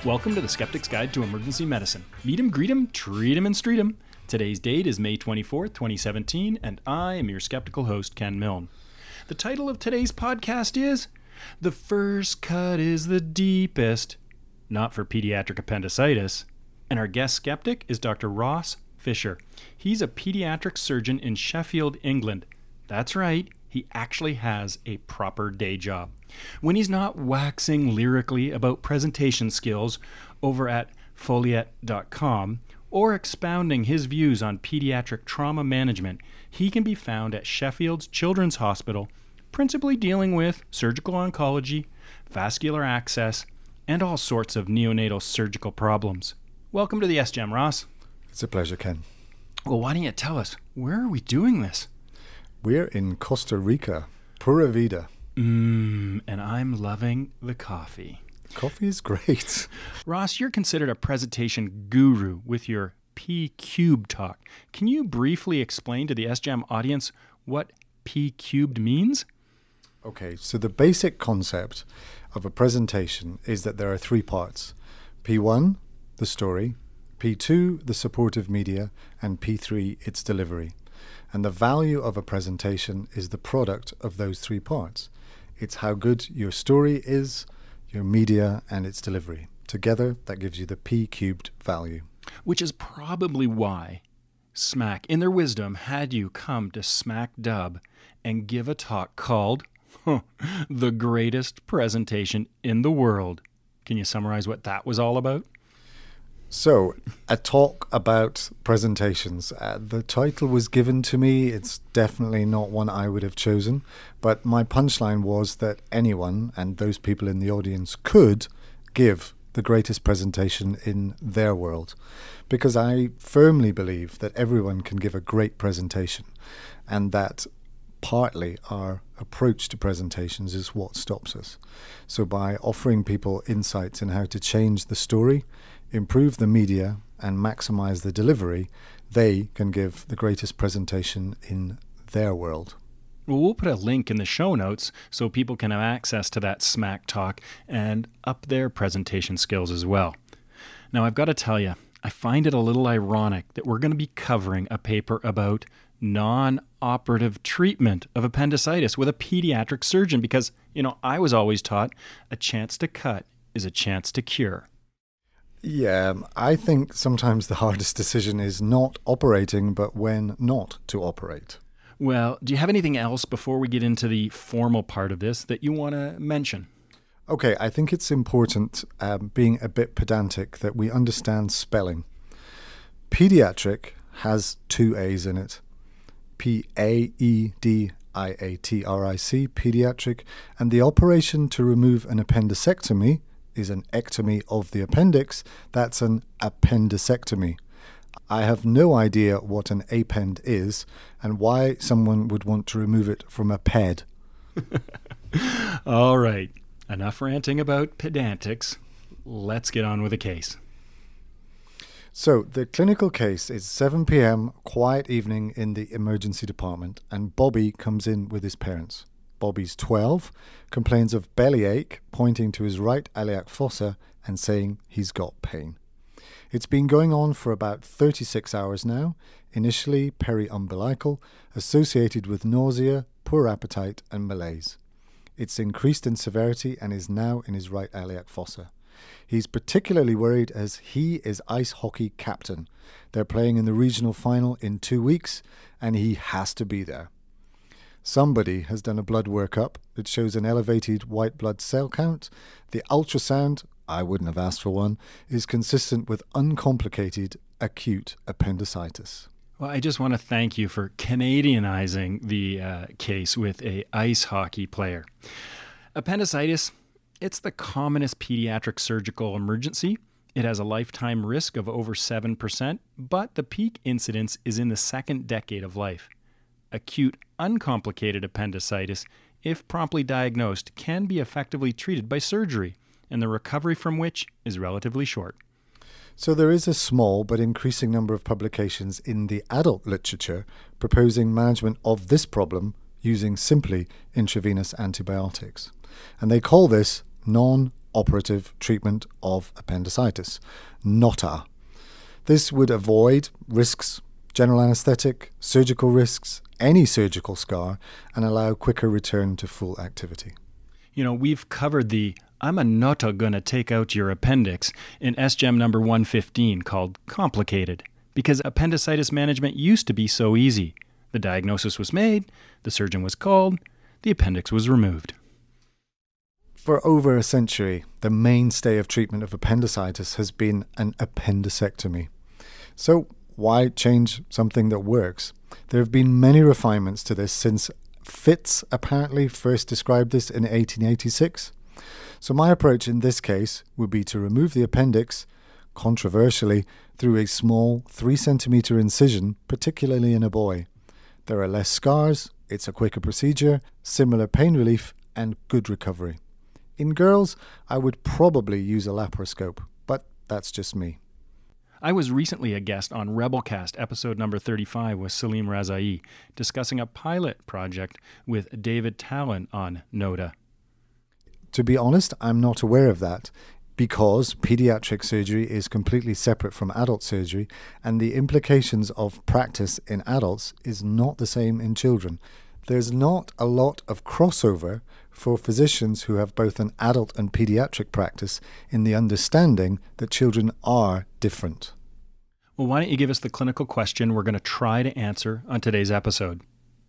Welcome to the Skeptic's Guide to Emergency Medicine. Meet 'em, greet 'em, treat 'em, and street 'em. Today's date is May 24th, 2017, and I am your skeptical host, Ken Milne. The title of today's podcast is The First Cut is the Deepest, not for pediatric appendicitis. And our guest skeptic is Dr. Ross Fisher. He's a pediatric surgeon in Sheffield, England. That's right, he actually has a proper day job. When he's not waxing lyrically about presentation skills over at Foliet.com or expounding his views on pediatric trauma management, he can be found at Sheffield's Children's Hospital, principally dealing with surgical oncology, vascular access, and all sorts of neonatal surgical problems. Welcome to the SGEM, Ross. It's a pleasure, Ken. Well, why don't you tell us, where are we doing this? We're in Costa Rica, Pura Vida. And I'm loving the coffee. Coffee is great. Ross, you're considered a presentation guru with your P-Cubed talk. Can you briefly explain to the SGEM audience what P-Cubed means? Okay, so the basic concept of a presentation is that there are three parts. P1, the story, P2, the supportive media, and P3, its delivery. And the value of a presentation is the product of those three parts. It's how good your story is, your media, and its delivery. Together, that gives you the P-Cubed value. Which is probably why SMAC, in their wisdom, had you come to Smack Dub and give a talk called The Greatest Presentation in the World. Can you summarize what that was all about? So, a talk about presentations. The title was given to me. It's definitely not one I would have chosen. But my punchline was that anyone, and those people in the audience, could give the greatest presentation in their world. Because I firmly believe that everyone can give a great presentation. And that partly our approach to presentations is what stops us. So by offering people insights in how to change the story, improve the media, and maximize the delivery, they can give the greatest presentation in their world. Well, we'll put a link in the show notes so people can have access to that smack talk and up their presentation skills as well. Now, I've got to tell you, I find it a little ironic that we're going to be covering a paper about non-operative treatment of appendicitis with a pediatric surgeon because, I was always taught a chance to cut is a chance to cure. Yeah, I think sometimes the hardest decision is not operating, but when not to operate. Well, do you have anything else before we get into the formal part of this that you want to mention? Okay, I think it's important, being a bit pedantic, that we understand spelling. Pediatric has two A's in it. P-A-E-D-I-A-T-R-I-C, pediatric, and the operation to remove an appendicectomy is an ectomy of the appendix. That's an appendicectomy. I have no idea what an append is and why someone would want to remove it from a ped. All right, enough ranting about pedantics. Let's get on with the case. So the clinical case is 7 p.m., quiet evening in the emergency department, and Bobby comes in with his parents. Bobby's 12, complains of bellyache, pointing to his right iliac fossa and saying he's got pain. It's been going on for about 36 hours now, initially periumbilical, associated with nausea, poor appetite and malaise. It's increased in severity and is now in his right iliac fossa. He's particularly worried as he is ice hockey captain. They're playing in the regional final in 2 weeks and he has to be there. Somebody has done a blood workup that shows an elevated white blood cell count. The ultrasound, I wouldn't have asked for one, is consistent with uncomplicated acute appendicitis. Well, I just want to thank you for Canadianizing the case with a ice hockey player. Appendicitis, it's the commonest pediatric surgical emergency. It has a lifetime risk of over 7%, but the peak incidence is in the second decade of life. Acute, uncomplicated appendicitis, if promptly diagnosed, can be effectively treated by surgery, and the recovery from which is relatively short. So there is a small but increasing number of publications in the adult literature proposing management of this problem using simply intravenous antibiotics. And they call this non non-operative treatment of appendicitis, NOTA. This would avoid risks, general anesthetic, surgical risks, any surgical scar, and allow quicker return to full activity. You know, we've covered the "I'm a NOTA gonna take out your appendix" in SGEM number 115 called Complicated, because appendicitis management used to be so easy. The diagnosis was made, the surgeon was called, the appendix was removed. For over a century, the mainstay of treatment of appendicitis has been an appendicectomy. So why change something that works? There have been many refinements to this since Fitz apparently first described this in 1886. So my approach in this case would be to remove the appendix, controversially, through a small 3 centimetre incision, particularly in a boy. There are less scars, it's a quicker procedure, similar pain relief, and good recovery. In girls, I would probably use a laparoscope, but that's just me. I was recently a guest on Rebelcast, episode number 35, with Salim Razai, discussing a pilot project with David Talon on NOTA. To be honest, I'm not aware of that, because pediatric surgery is completely separate from adult surgery, and the implications of practice in adults is not the same in children. There's not a lot of crossover for physicians who have both an adult and pediatric practice in the understanding that children are different. Well, why don't you give us the clinical question we're going to try to answer on today's episode?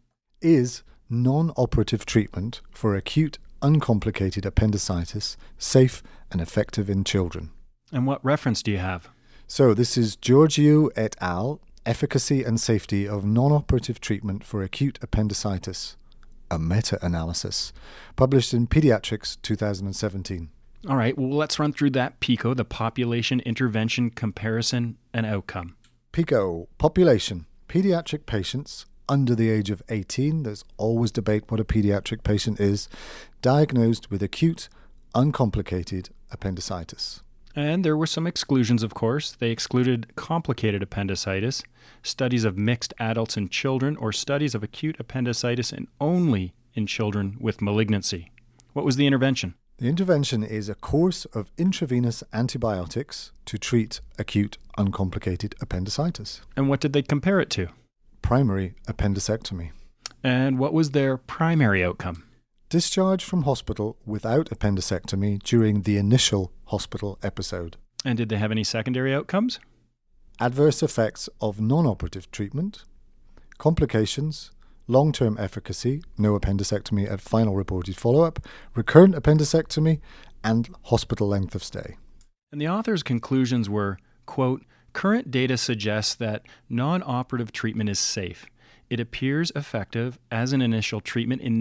Is non-operative treatment for acute uncomplicated appendicitis safe and effective in children? And what reference do you have? So this is Georgiou et al., Efficacy and Safety of Non-Operative Treatment for Acute Appendicitis, a meta-analysis, published in Pediatrics 2017. All right, well, let's run through that PICO, the Population Intervention Comparison and Outcome. PICO, population, pediatric patients under the age of 18, there's always debate what a pediatric patient is, diagnosed with acute, uncomplicated appendicitis. And there were some exclusions, of course. They excluded complicated appendicitis, studies of mixed adults and children, or studies of acute appendicitis and only in children with malignancy. What was the intervention? The intervention is a course of intravenous antibiotics to treat acute uncomplicated appendicitis. And what did they compare it to? Primary appendicectomy. And what was their primary outcome? Discharge from hospital without appendicectomy during the initial hospital episode. And did they have any secondary outcomes? Adverse effects of non-operative treatment, complications, long-term efficacy, no appendicectomy at final reported follow-up, recurrent appendicectomy, and hospital length of stay. And the author's conclusions were, quote, current data suggests that non-operative treatment is safe. It appears effective as an initial treatment in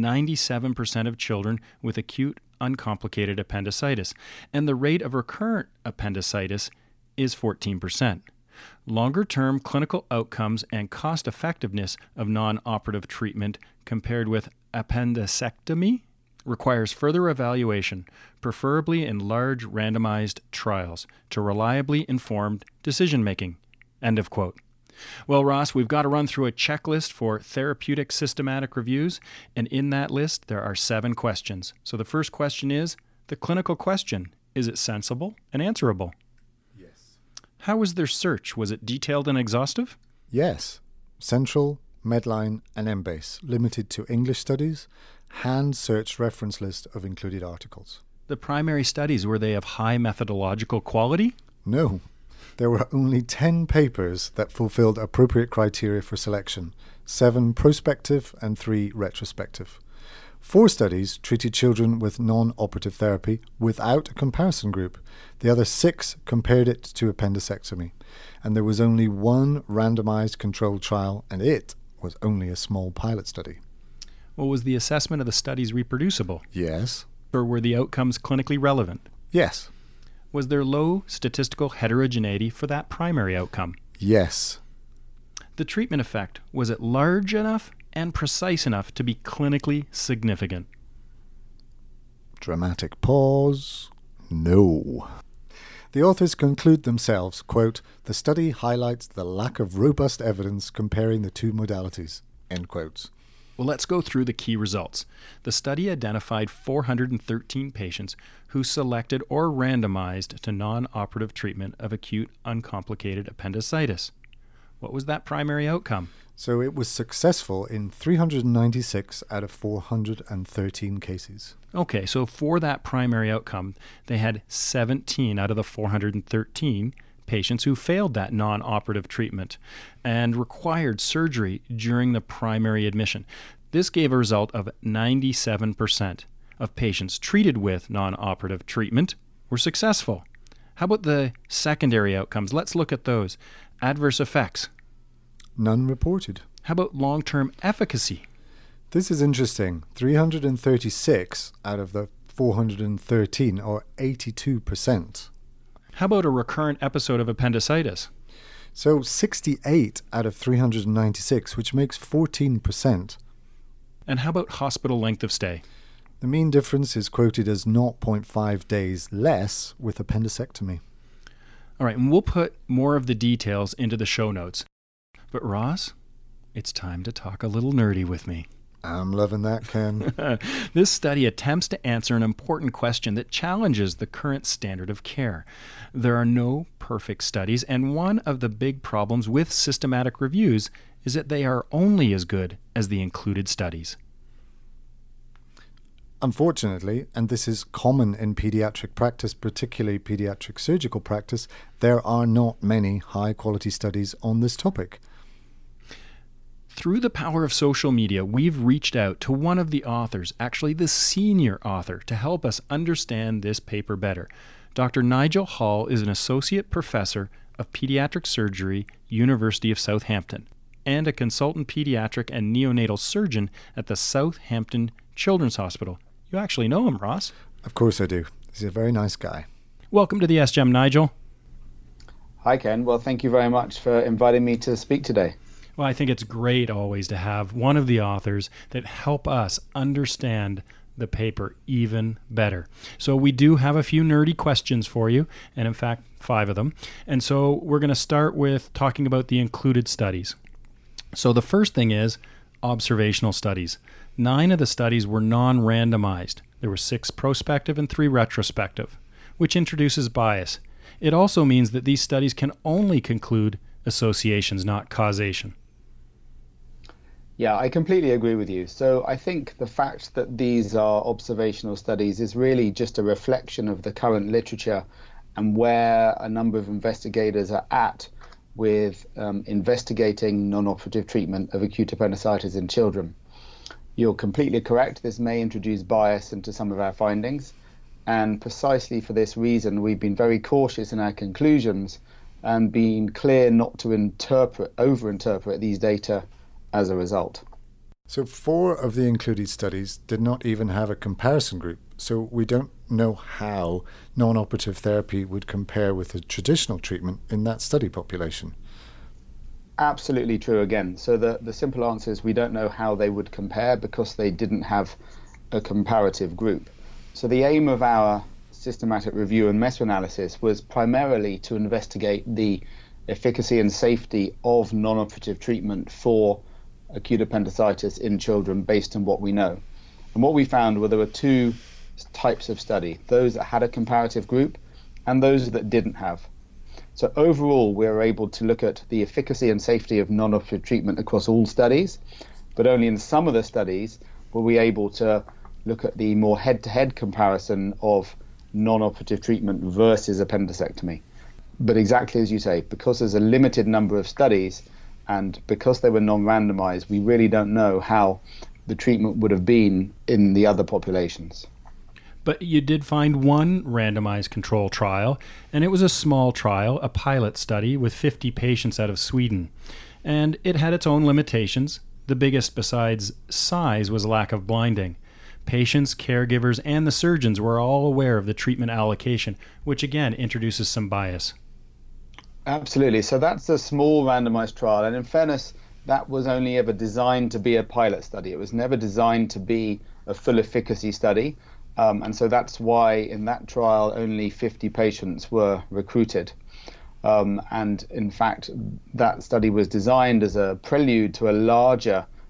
97% of children with acute uncomplicated appendicitis, and the rate of recurrent appendicitis is 14%. Longer-term clinical outcomes and cost-effectiveness of non-operative treatment compared with appendicectomy requires further evaluation, preferably in large randomized trials, to reliably informed decision-making. End of quote. Well, Ross, we've got to run through a checklist for therapeutic systematic reviews, and in that list there are 7 questions. So the first question is the clinical question. Is it sensible and answerable? Yes. How was their search? Was it detailed and exhaustive? Yes. Central, Medline, and Embase, limited to English studies, hand-searched reference list of included articles. The primary studies, were they of high methodological quality? No. There were only 10 papers that fulfilled appropriate criteria for selection, 7 prospective and 3 retrospective. 4 studies treated children with non-operative therapy without a comparison group. The other 6 compared it to appendicectomy. And there was only 1 randomized controlled trial, and it was only a small pilot study. Well, was the assessment of the studies reproducible? Yes. Or were the outcomes clinically relevant? Yes. Was there low statistical heterogeneity for that primary outcome? Yes. The treatment effect, was it large enough and precise enough to be clinically significant? Dramatic pause. No. The authors conclude themselves, quote, the study highlights the lack of robust evidence comparing the 2 modalities, end quotes. Well, let's go through the key results. The study identified 413 patients who selected or randomized to non-operative treatment of acute uncomplicated appendicitis. What was that primary outcome? So it was successful in 396 out of 413 cases. Okay, so for that primary outcome, they had 17 out of the 413 patients who failed that non-operative treatment and required surgery during the primary admission. This gave a result of 97% of patients treated with non-operative treatment were successful. How about the secondary outcomes? Let's look at those. Adverse effects. None reported. How about long-term efficacy? This is interesting. 336 out of the 413, or 82%. How about a recurrent episode of appendicitis? So 68 out of 396, which makes 14%. And how about hospital length of stay? The mean difference is quoted as 0.5 days less with appendicectomy. All right, and we'll put more of the details into the show notes. But Ross, it's time to talk a little nerdy with me. I'm loving that, Ken. This study attempts to answer an important question that challenges the current standard of care. There are no perfect studies, and one of the big problems with systematic reviews is that they are only as good as the included studies. Unfortunately, and this is common in pediatric practice, particularly pediatric surgical practice, there are not many high-quality studies on this topic. Through the power of social media, we've reached out to one of the authors, actually the senior author, to help us understand this paper better. Dr. Nigel Hall is an associate professor of pediatric surgery, University of Southampton, and a consultant pediatric and neonatal surgeon at the Southampton Children's Hospital. You actually know him, Ross. Of course I do. He's a very nice guy. Welcome to the SGEM, Nigel. Hi, Ken. Well, thank you very much for inviting me to speak today. Well, I think it's great always to have one of the authors that help us understand the paper even better. So we do have a few nerdy questions for you, and in fact, 5 of them. And so we're going to start with talking about the included studies. So the first thing is observational studies. 9 of the studies were non-randomized. There were 6 prospective and 3 retrospective, which introduces bias. It also means that these studies can only conclude associations, not causation. Yeah, I completely agree with you. So I think the fact that these are observational studies is really just a reflection of the current literature and where a number of investigators are at with investigating non-operative treatment of acute appendicitis in children. You're completely correct. This may introduce bias into some of our findings. And precisely for this reason, we've been very cautious in our conclusions and been clear not to overinterpret these data as a result. So 4 of the included studies did not even have a comparison group, so we don't know how non-operative therapy would compare with a traditional treatment in that study population. Absolutely true again. So the simple answer is we don't know how they would compare because they didn't have a comparative group. So the aim of our systematic review and meta-analysis was primarily to investigate the efficacy and safety of non-operative treatment for acute appendicitis in children based on what we know. And what we found were there were 2 types of study, those that had a comparative group and those that didn't have. So overall, we were able to look at the efficacy and safety of non-operative treatment across all studies, but only in some of the studies were we able to look at the more head-to-head comparison of non-operative treatment versus appendicectomy. But exactly as you say, because there's a limited number of studies and because they were non-randomized, we really don't know how the treatment would have been in the other populations. But you did find one randomized control trial, and it was a small trial, a pilot study with 50 patients out of Sweden. And it had its own limitations. The biggest besides size was lack of blinding. Patients, caregivers, and the surgeons were all aware of the treatment allocation, which again introduces some bias. Absolutely. So that's a small randomized trial. And in fairness, that was only ever designed to be a pilot study. It was never designed to be a full efficacy study. And so that's why in that trial, only 50 patients were recruited. And in fact, that study was designed as a prelude to a larger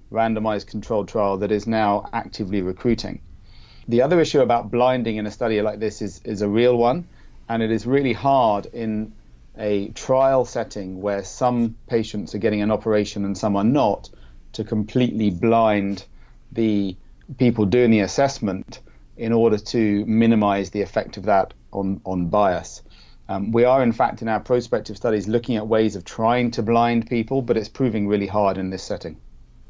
randomized controlled trial that is now actively recruiting. The other issue about blinding in a study like this is a real one, and it is really hard in a trial setting where some patients are getting an operation and some are not, to completely blind the people doing the assessment in order to minimize the effect of that on bias. We are, in fact, in our prospective studies looking at ways of trying to blind people, but it's proving really hard in this setting.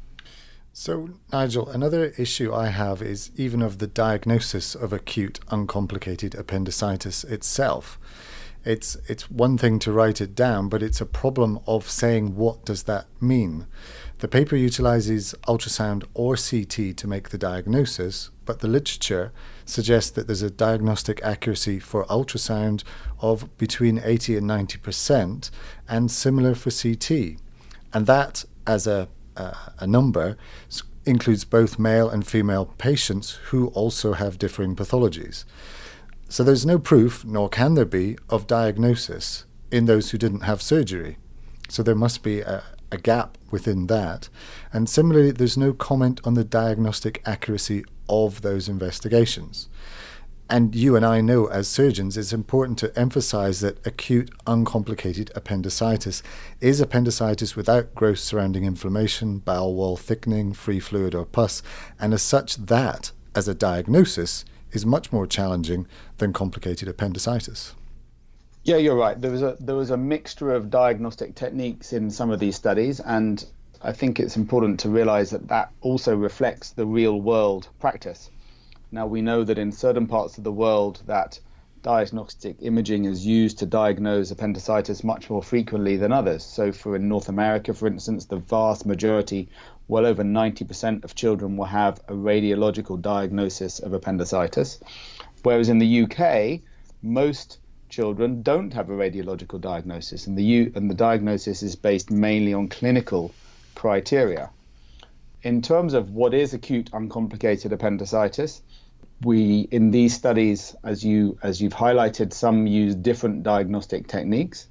So, Nigel, another issue I have is even of the diagnosis of acute uncomplicated appendicitis itself. It's one thing to write it down, but it's a problem of saying what does that mean. The paper utilizes ultrasound or CT to make the diagnosis, but the literature suggests that there's a diagnostic accuracy for ultrasound of between 80 and 90%, and similar for CT. And that, as a number, includes both male and female patients who also have differing pathologies. So there's no proof, nor can there be, of diagnosis in those who didn't have surgery. So there must be a gap within that. And similarly, there's no comment on the diagnostic accuracy of those investigations. And you and I know as surgeons it's important to emphasize that acute uncomplicated appendicitis is appendicitis without gross surrounding inflammation, bowel wall thickening, free fluid or pus, and as such that, as a diagnosis, is much more challenging than complicated appendicitis. Yeah, you're right. There was a mixture of diagnostic techniques in some of these studies, and I think it's important to realize that also reflects the real world practice. Now, we know that in certain parts of the world that diagnostic imaging is used to diagnose appendicitis much more frequently than others. So in North America, for instance, the vast majority, well over 90% of children will have a radiological diagnosis of appendicitis, whereas in the UK, most children don't have a radiological diagnosis, and the diagnosis is based mainly on clinical criteria. In terms of what is acute uncomplicated appendicitis, we, in these studies, as you've highlighted, some use different diagnostic techniques.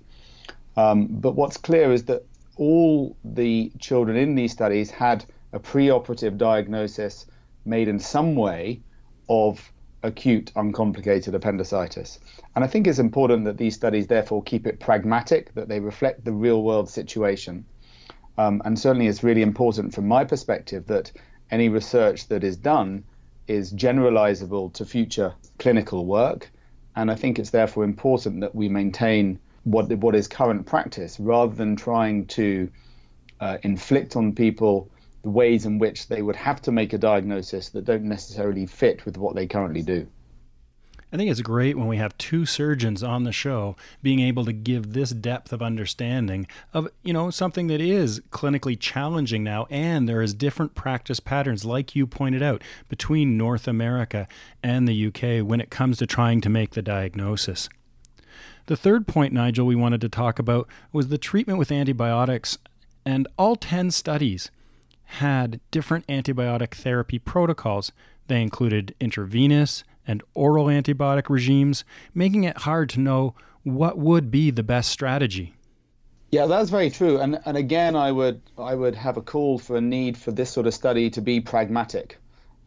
But what's clear is that all the children in these studies had a preoperative diagnosis made in some way of acute uncomplicated appendicitis. And I think it's important that these studies therefore keep it pragmatic, that they reflect the real world situation. And certainly it's really important from my perspective that any research that is done is generalizable to future clinical work. And I think it's therefore important that we maintain what is current practice rather than trying to inflict on people the ways in which they would have to make a diagnosis that don't necessarily fit with what they currently do. I think it's great when we have two surgeons on the show being able to give this depth of understanding of, something that is clinically challenging now, and there is different practice patterns, like you pointed out, between North America and the UK when it comes to trying to make the diagnosis. The third point, Nigel, we wanted to talk about was the treatment with antibiotics, and all 10 studies had different antibiotic therapy protocols. They included intravenous and oral antibiotic regimes, making it hard to know what would be the best strategy. Yeah, that's very true. And again, I would have a call for a need for this sort of study to be pragmatic.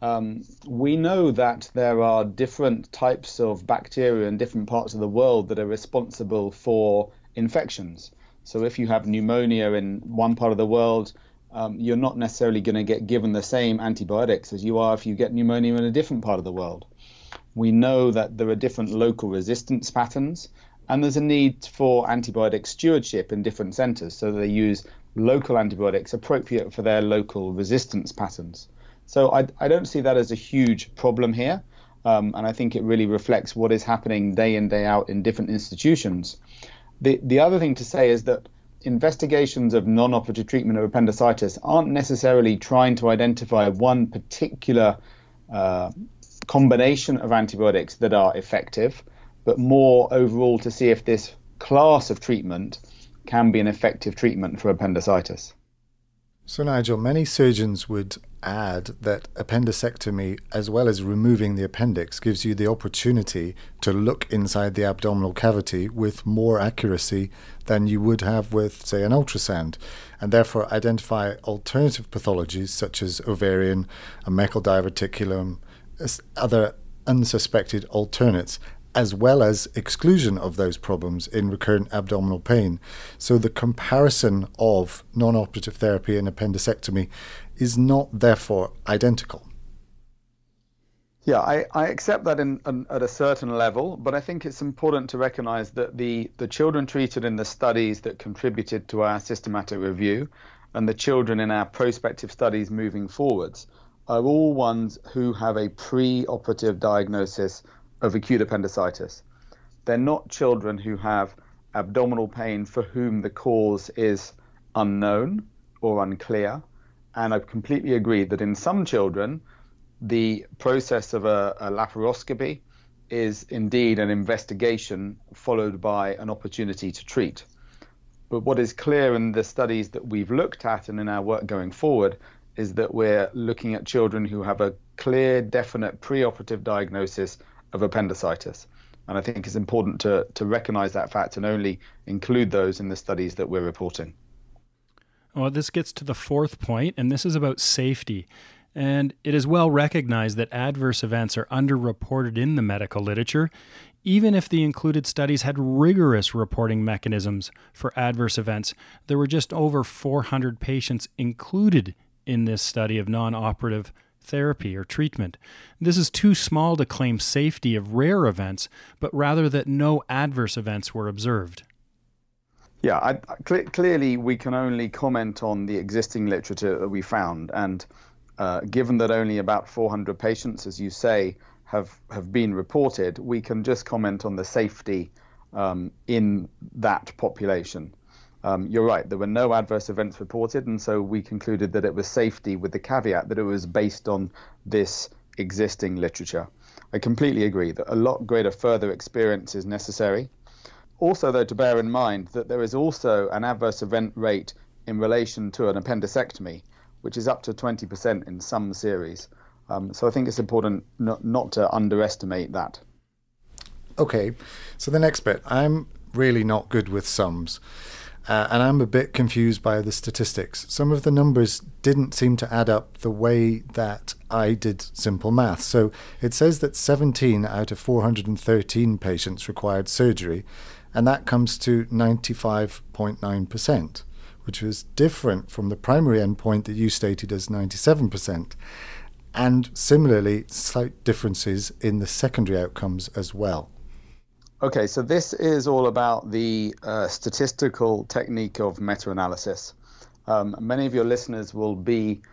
We know that there are different types of bacteria in different parts of the world that are responsible for infections. So if you have pneumonia in one part of the world, you're not necessarily going to get given the same antibiotics as you are if you get pneumonia in a different part of the world. We know that there are different local resistance patterns, and there's a need for antibiotic stewardship in different centers, so they use local antibiotics appropriate for their local resistance patterns. So I don't see that as a huge problem here, and I think it really reflects what is happening day in, day out in different institutions. The other thing to say is that investigations of non-operative treatment of appendicitis aren't necessarily trying to identify one particular combination of antibiotics that are effective, but more overall to see if this class of treatment can be an effective treatment for appendicitis. So, Nigel, many surgeons would add that appendectomy, as well as removing the appendix, gives you the opportunity to look inside the abdominal cavity with more accuracy than you would have with, say, an ultrasound, and therefore identify alternative pathologies such as ovarian, a Meckel diverticulum, other unsuspected alternates, as well as exclusion of those problems in recurrent abdominal pain. So the comparison of non-operative therapy and appendectomy is not therefore identical. Yeah, I accept that at a certain level, but I think it's important to recognize that the children treated in the studies that contributed to our systematic review and the children in our prospective studies moving forwards are all ones who have a pre-operative diagnosis of acute appendicitis. They're not children who have abdominal pain for whom the cause is unknown or unclear. And I completely agree that in some children, the process of a laparoscopy is indeed an investigation followed by an opportunity to treat. But what is clear in the studies that we've looked at and in our work going forward is that we're looking at children who have a clear, definite preoperative diagnosis of appendicitis. And I think it's important to recognize that fact and only include those in the studies that we're reporting. Well, this gets to the fourth point, and this is about safety. And it is well recognized that adverse events are underreported in the medical literature, even if the included studies had rigorous reporting mechanisms for adverse events. There were just over 400 patients included in this study of non-operative therapy or treatment. This is too small to claim safety of rare events, but rather that no adverse events were observed. Yeah, clearly we can only comment on the existing literature that we found, and given that only about 400 patients, as you say, have been reported, we can just comment on the safety in that population. You're right, there were no adverse events reported, and so we concluded that it was safety with the caveat that it was based on this existing literature. I completely agree that a lot greater further experience is necessary. Also, though, to bear in mind that there is also an adverse event rate in relation to an appendectomy, which is up to 20% in some series. So I think it's important not to underestimate that. Okay, so the next bit. I'm really not good with sums. And I'm a bit confused by the statistics. Some of the numbers didn't seem to add up the way that I did simple math. So it says that 17 out of 413 patients required surgery, and that comes to 95.9%, which was different from the primary endpoint that you stated as 97%. And similarly, slight differences in the secondary outcomes as well. Okay, so this is all about the statistical technique of meta-analysis. Many of your listeners will be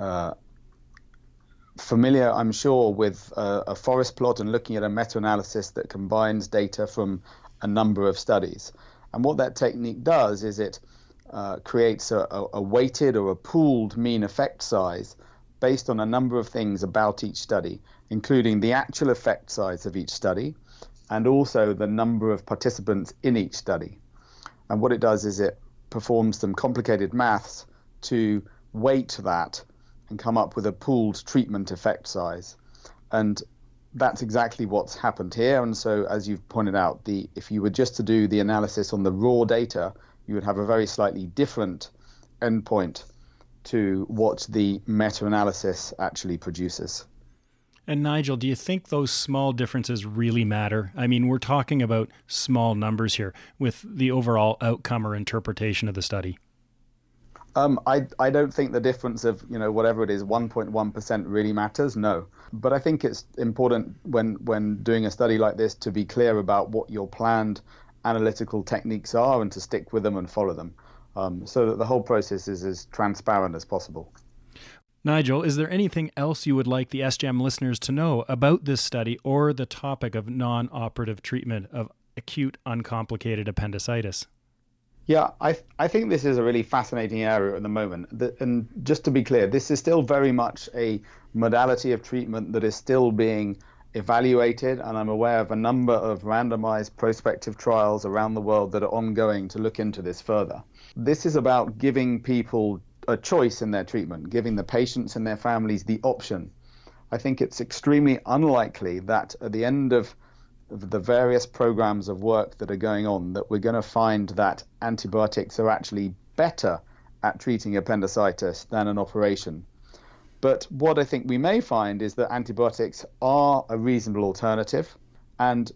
familiar, I'm sure, with a forest plot and looking at a meta-analysis that combines data from a number of studies. And what that technique does is it creates a weighted or a pooled mean effect size based on a number of things about each study, including the actual effect size of each study, and also the number of participants in each study. And what it does is it performs some complicated maths to weight that and come up with a pooled treatment effect size. And that's exactly what's happened here. And so, as you've pointed out, if you were just to do the analysis on the raw data, you would have a very slightly different endpoint to what the meta-analysis actually produces. And Nigel, do you think those small differences really matter? I mean, we're talking about small numbers here with the overall outcome or interpretation of the study. I don't think the difference of, whatever it is, 1.1% really matters, no. But I think it's important when doing a study like this to be clear about what your planned analytical techniques are and to stick with them and follow them, so that the whole process is as transparent as possible. Nigel, is there anything else you would like the SGEM listeners to know about this study or the topic of non-operative treatment of acute uncomplicated appendicitis? Yeah, I think this is a really fascinating area at the moment. And just to be clear, this is still very much a modality of treatment that is still being evaluated, and I'm aware of a number of randomized prospective trials around the world that are ongoing to look into this further. This is about giving people a choice in their treatment, giving the patients and their families the option. I think it's extremely unlikely that at the end of the various programs of work that are going on, that we're going to find that antibiotics are actually better at treating appendicitis than an operation. But what I think we may find is that antibiotics are a reasonable alternative. And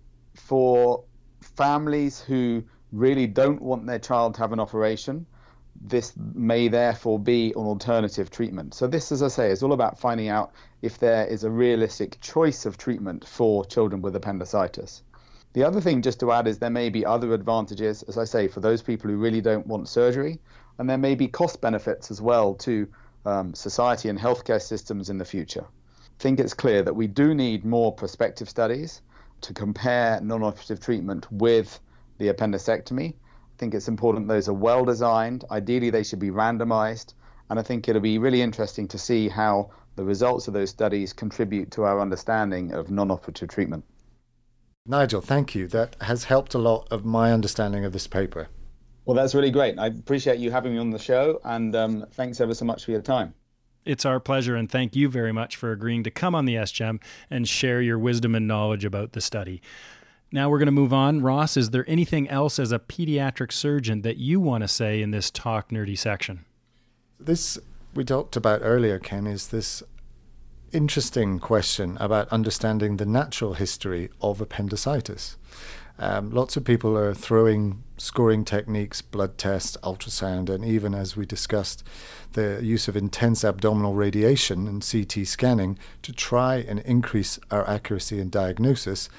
for families who really don't want their child to have an operation, this may therefore be an alternative treatment. So this, as I say, is all about finding out if there is a realistic choice of treatment for children with appendicitis. The other thing just to add is there may be other advantages, as I say, for those people who really don't want surgery, and there may be cost benefits as well to society and healthcare systems in the future. I think it's clear that we do need more prospective studies to compare non-operative treatment with the appendicectomy. I think it's important those are well designed. Ideally, they should be randomized. And I think it'll be really interesting to see how the results of those studies contribute to our understanding of non-operative treatment. Nigel, thank you. That has helped a lot of my understanding of this paper. Well, that's really great. I appreciate you having me on the show, and thanks ever so much for your time. It's our pleasure, and thank you very much for agreeing to come on the SGEM and share your wisdom and knowledge about the study. Now we're going to move on. Ross, is there anything else as a pediatric surgeon that you want to say in this Talk Nerdy section? This we talked about earlier, Ken, is this interesting question about understanding the natural history of appendicitis. Lots of people are throwing scoring techniques, blood tests, ultrasound, and even, as we discussed, the use of intense abdominal radiation and CT scanning to try and increase our accuracy in diagnosis.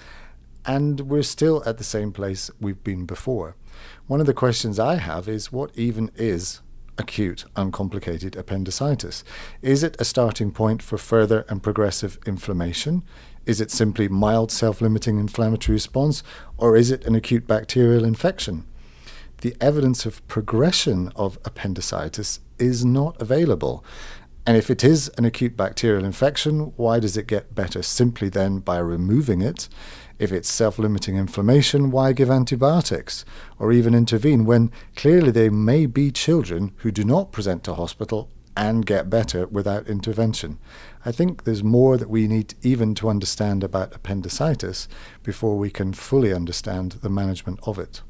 And we're still at the same place we've been before. One of the questions I have is, what even is acute uncomplicated appendicitis? Is it a starting point for further and progressive inflammation? Is it simply mild self-limiting inflammatory response, or is it an acute bacterial infection? The evidence of progression of appendicitis is not available. And if it is an acute bacterial infection, why does it get better simply then by removing it? If it's self-limiting inflammation, why give antibiotics or even intervene when clearly there may be children who do not present to hospital and get better without intervention? I think there's more that we need even to understand about appendicitis before we can fully understand the management of it.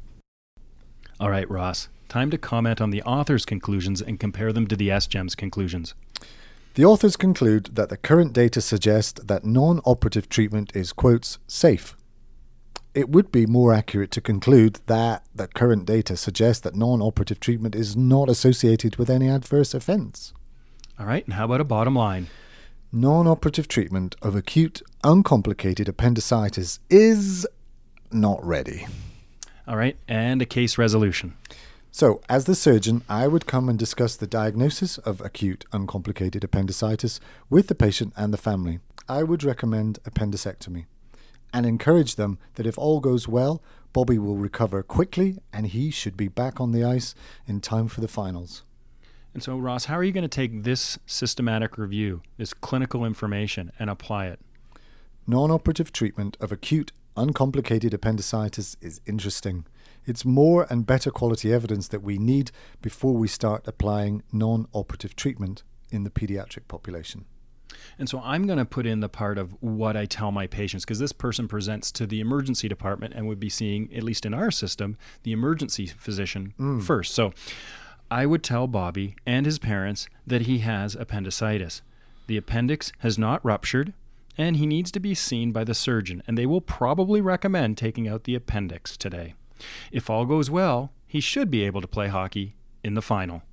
All right, Ross, time to comment on the author's conclusions and compare them to the SGEM's conclusions. The authors conclude that the current data suggest that non-operative treatment is, quotes, safe. It would be more accurate to conclude that the current data suggest that non-operative treatment is not associated with any adverse events. All right, and how about a bottom line? Non-operative treatment of acute, uncomplicated appendicitis is not ready. All right, and a case resolution. So, as the surgeon, I would come and discuss the diagnosis of acute uncomplicated appendicitis with the patient and the family. I would recommend appendicectomy and encourage them that if all goes well, Bobby will recover quickly and he should be back on the ice in time for the finals. And so, Ross, how are you going to take this systematic review, this clinical information, and apply it? Non-operative treatment of acute uncomplicated appendicitis is interesting. It's more and better quality evidence that we need before we start applying non-operative treatment in the pediatric population. And so I'm going to put in the part of what I tell my patients, because this person presents to the emergency department and would be seeing, at least in our system, the emergency physician first. So I would tell Bobby and his parents that he has appendicitis. The appendix has not ruptured, and he needs to be seen by the surgeon, and they will probably recommend taking out the appendix today. If all goes well, he should be able to play hockey in the final.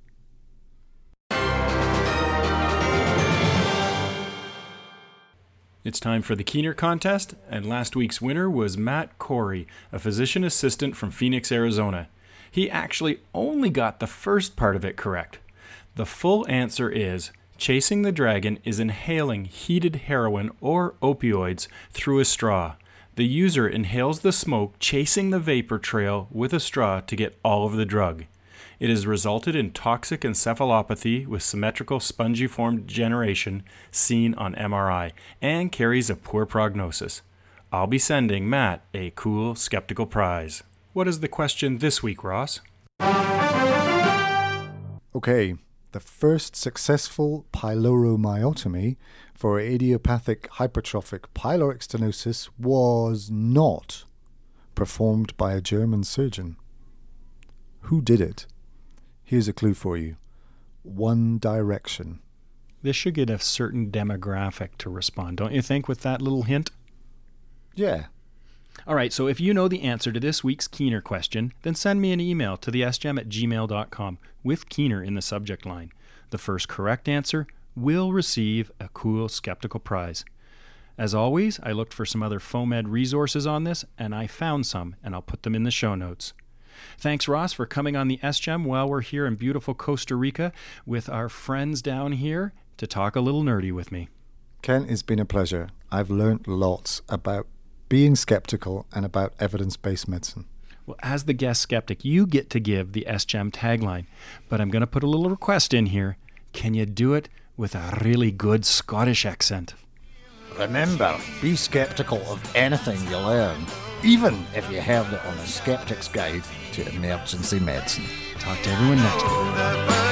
It's time for the Keener contest, and last week's winner was Matt Corey, a physician assistant from Phoenix, Arizona. He actually only got the first part of it correct. The full answer is, chasing the dragon is inhaling heated heroin or opioids through a straw. The user inhales the smoke, chasing the vapor trail with a straw to get all of the drug. It has resulted in toxic encephalopathy with symmetrical spongiform degeneration seen on MRI and carries a poor prognosis. I'll be sending Matt a cool skeptical prize. What is the question this week, Ross? Okay, the first successful pyloromyotomy for idiopathic hypertrophic pyloric stenosis was not performed by a German surgeon. Who did it? Here's a clue for you. One Direction. This should get a certain demographic to respond, don't you think, with that little hint? Yeah. All right, so if you know the answer to this week's Keener question, then send me an email to thesgem@gmail.com with Keener in the subject line. The first correct answer will receive a cool skeptical prize. As always, I looked for some other FOAMed resources on this, and I found some, and I'll put them in the show notes. Thanks, Ross, for coming on the SGEM while we're here in beautiful Costa Rica with our friends down here to talk a little nerdy with me. Ken, it's been a pleasure. I've learned lots about being skeptical and about evidence-based medicine. Well, as the guest skeptic, you get to give the SGEM tagline, but I'm going to put a little request in here. Can you do it with a really good Scottish accent? Remember, be skeptical of anything you learn, even if you heard it on a Skeptic's Guide to Emergency Medicine. Talk to everyone next week.